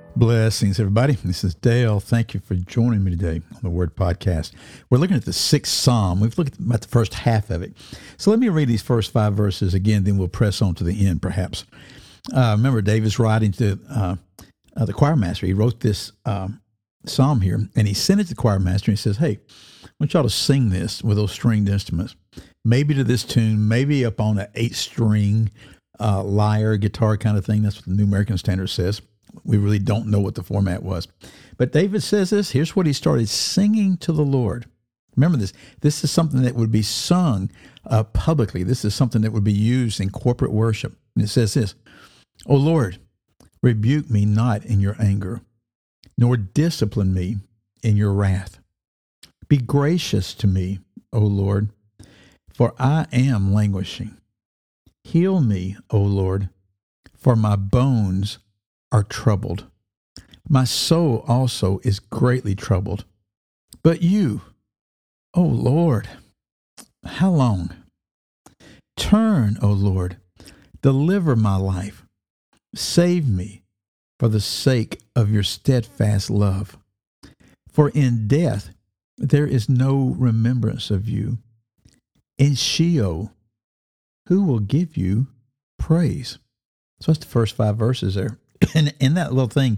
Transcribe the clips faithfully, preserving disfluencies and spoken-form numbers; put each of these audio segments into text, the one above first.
Blessings, everybody. This is Dale. Thank you for joining me today on the Word Podcast. We're looking at the sixth Psalm. We've looked at the first half of it. So let me read these first five verses again, then we'll press on to the end, perhaps. Uh, remember, David's writing to uh, uh, the choir master. He wrote this um, psalm here, and he sent it to the choir master, and he says, hey, I want y'all to sing this with those stringed instruments, maybe to this tune, maybe up on an eight-string uh, lyre, guitar kind of thing. That's what the New American Standard says. We really don't know what the format was. But David says this. Here's what he started singing to the Lord. Remember this. This is something that would be sung uh, publicly. This is something that would be used in corporate worship. And it says this, O Lord, rebuke me not in your anger, nor discipline me in your wrath. Be gracious to me, O Lord, for I am languishing. Heal me, O Lord, for my bones are troubled. My soul also is greatly troubled. But you, O Lord, how long? Turn, O Lord, deliver my life. Save me for the sake of your steadfast love. For in death there is no remembrance of you. In Sheol, who will give you praise? So that's the first five verses there. And in that little thing,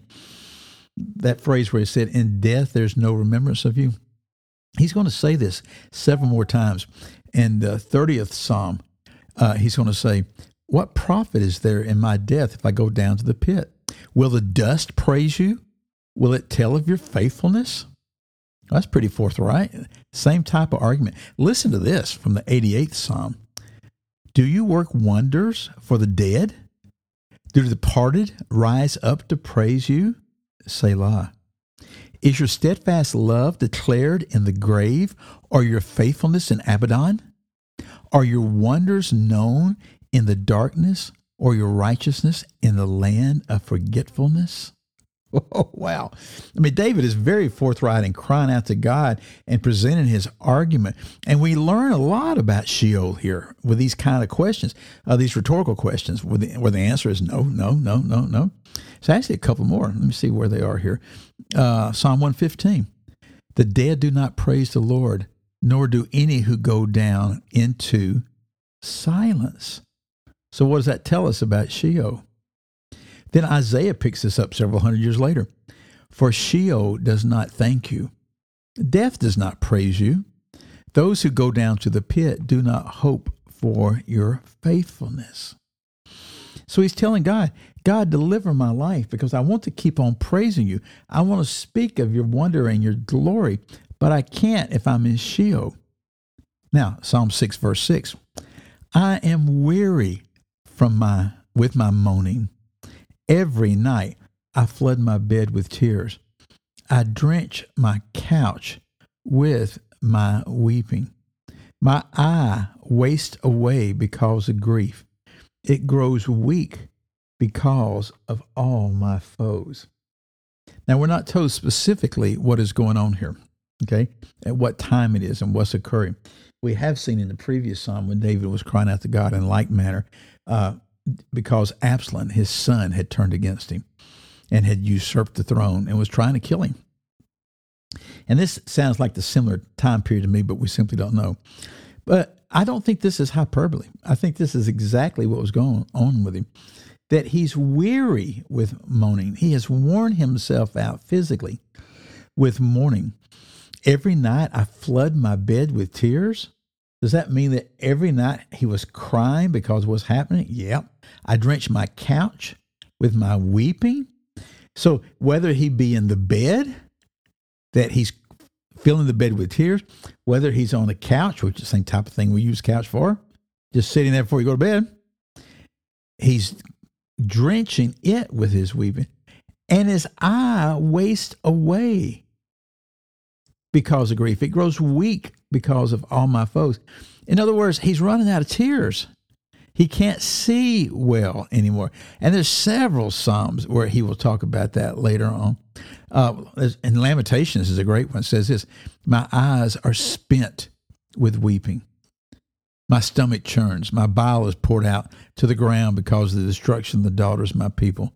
that phrase where he said, in death, there's no remembrance of you. He's going to say this several more times. In the thirtieth Psalm, uh, he's going to say, what profit is there in my death if I go down to the pit? Will the dust praise you? Will it tell of your faithfulness? Well, that's pretty forthright. Same type of argument. Listen to this from the eighty-eighth Psalm. Do you work wonders for the dead? Do the departed rise up to praise you? Selah. Is your steadfast love declared in the grave, or your faithfulness in Abaddon? Are your wonders known in the darkness, or your righteousness in the land of forgetfulness? Oh, wow. I mean, David is very forthright in crying out to God and presenting his argument. And we learn a lot about Sheol here with these kind of questions, uh, these rhetorical questions, where the, where the answer is no, no, no, no, no. So actually a couple more. Let me see where they are here. Uh, Psalm one fifteen. The dead do not praise the Lord, nor do any who go down into silence. So what does that tell us about Sheol? Then Isaiah picks this up several hundred years later. For Sheol does not thank you. Death does not praise you. Those who go down to the pit do not hope for your faithfulness. So he's telling God, God, deliver my life because I want to keep on praising you. I want to speak of your wonder and your glory, but I can't if I'm in Sheol. Now, Psalm six, verse six. I am weary from my with my moaning. Every night I flood my bed with tears. I drench my couch with my weeping. My eye wastes away because of grief. It grows weak because of all my foes. Now, we're not told specifically what is going on here, okay, at what time it is and what's occurring. We have seen in the previous psalm when David was crying out to God in like manner, uh, because Absalom, his son, had turned against him and had usurped the throne and was trying to kill him. And this sounds like the similar time period to me, but we simply don't know. But I don't think this is hyperbole. I think this is exactly what was going on with him, that he's weary with moaning. He has worn himself out physically with mourning. Every night I flood my bed with tears. Does that mean that every night he was crying because of what's happening? Yep. I drench my couch with my weeping. So whether he be in the bed, that he's filling the bed with tears, whether he's on the couch, which is the same type of thing we use couch for, just sitting there before you go to bed, he's drenching it with his weeping, and his eye wastes away because of grief. It grows weak because of all my foes. In other words, he's running out of tears. He can't see well anymore. And there's several Psalms where he will talk about that later on. Uh, and Lamentations is a great one. It says this, my eyes are spent with weeping. My stomach churns. My bile is poured out to the ground because of the destruction of the daughters of my people.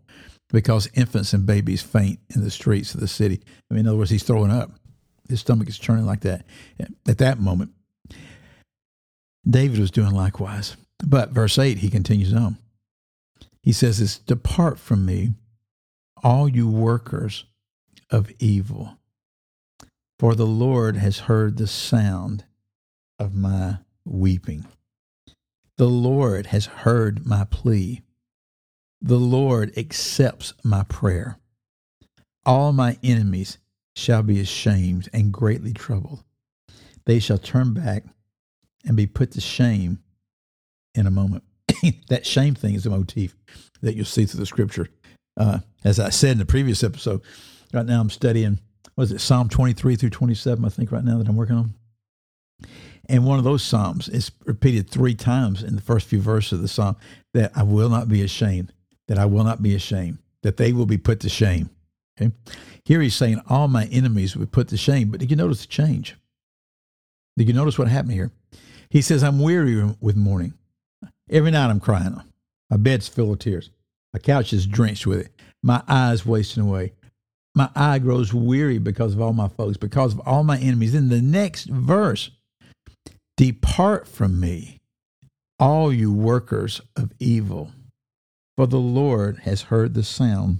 because infants and babies faint in the streets of the city. I mean, in other words, he's throwing up. His stomach is churning like that. At that moment, David was doing likewise. But verse eight, he continues on. He says, "It's depart from me, all you workers of evil, for the Lord has heard the sound of my weeping. The Lord has heard my plea. The Lord accepts my prayer. All my enemies shall be ashamed and greatly troubled. They shall turn back and be put to shame in a moment." That shame thing is a motif that you'll see through the scripture. Uh, as I said in the previous episode, right now I'm studying, what is it, Psalm twenty-three through twenty-seven, I think, right now that I'm working on. And one of those Psalms is repeated three times in the first few verses of the Psalm, that I will not be ashamed, that I will not be ashamed, that they will be put to shame. Okay? Here he's saying all my enemies will be put to shame. But did you notice the change? Did you notice what happened here? He says, I'm weary with mourning. Every night I'm crying. My bed's full of tears. My couch is drenched with it. My eyes wasting away. My eye grows weary because of all my foes, because of all my enemies. In the next verse, depart from me, all you workers of evil, for the Lord has heard the sound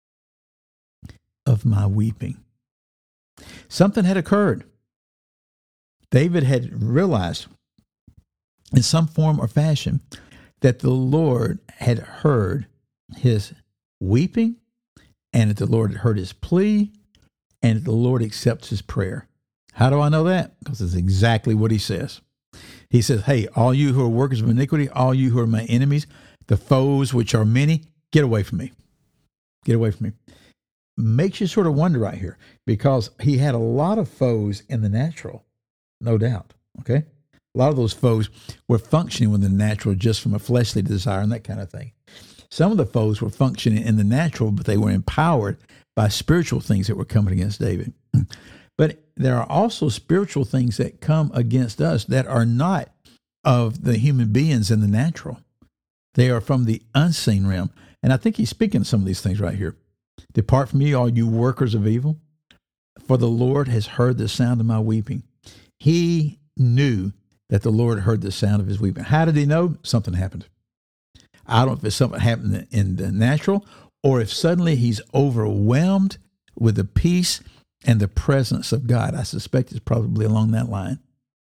of my weeping. Something had occurred. David had realized in some form or fashion that the Lord had heard his weeping, and that the Lord had heard his plea, and that the Lord accepts his prayer. How do I know that? Because it's exactly what he says. He says, hey, all you who are workers of iniquity, all you who are my enemies, the foes which are many, get away from me. Get away from me. Makes you sort of wonder right here, because he had a lot of foes in the natural, no doubt, okay? A lot of those foes were functioning with the natural just from a fleshly desire and that kind of thing. Some of the foes were functioning in the natural, but they were empowered by spiritual things that were coming against David. But there are also spiritual things that come against us that are not of the human beings in the natural. They are from the unseen realm. And I think he's speaking of some of these things right here. Depart from me, all you workers of evil, for the Lord has heard the sound of my weeping. He knew that the Lord heard the sound of his weeping. How did he know? Something happened. I don't know if it's something happened in the natural, or if suddenly he's overwhelmed with the peace and the presence of God. I suspect it's probably along that line.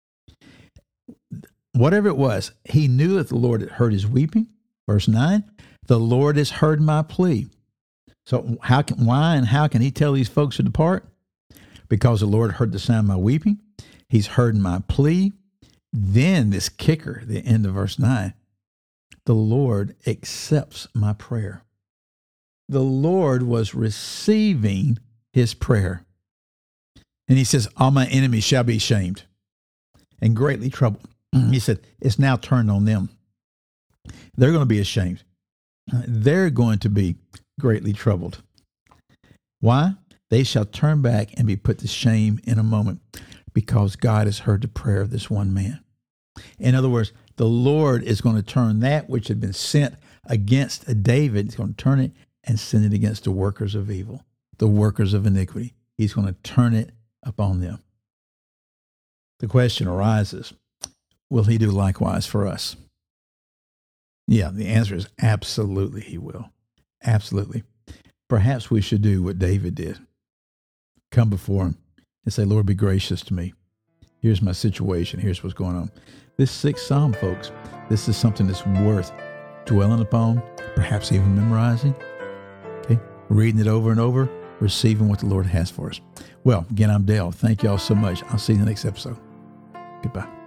Whatever it was, he knew that the Lord had heard his weeping. Verse nine, the Lord has heard my plea. So how can, why and how can he tell these folks to depart? Because the Lord heard the sound of my weeping. He's heard my plea. Then this kicker, the end of verse nine, the Lord accepts my prayer. The Lord was receiving his prayer. And he says, all my enemies shall be ashamed and greatly troubled. He said, it's now turned on them. They're going to be ashamed. They're going to be greatly troubled. Why? They shall turn back and be put to shame in a moment, because God has heard the prayer of this one man. In other words, the Lord is going to turn that which had been sent against David, he's going to turn it and send it against the workers of evil, the workers of iniquity. He's going to turn it upon them. The question arises, will he do likewise for us? Yeah, the answer is absolutely he will. Absolutely. Perhaps we should do what David did. Come before him and say, Lord, be gracious to me. Here's my situation. Here's what's going on. This sixth Psalm, folks, this is something that's worth dwelling upon, perhaps even memorizing, okay? Reading it over and over, receiving what the Lord has for us. Well, again, I'm Dale. Thank you all so much. I'll see you in the next episode. Goodbye.